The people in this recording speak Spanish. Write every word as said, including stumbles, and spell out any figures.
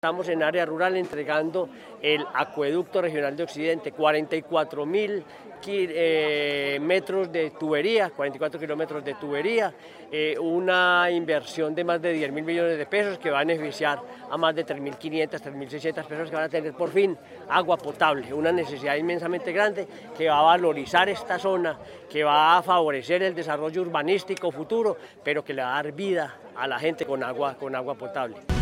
Estamos en área rural entregando el acueducto regional de Occidente, cuarenta y cuatro mil eh, metros de tubería, cuarenta y cuatro kilómetros de tubería, eh, una inversión de más de diez mil millones de pesos que va a beneficiar a más de tres mil quinientas, tres mil seiscientas personas que van a tener por fin agua potable, una necesidad inmensamente grande que va a valorizar esta zona, que va a favorecer el desarrollo urbanístico futuro, pero que le va a dar vida a la gente con agua, con agua potable.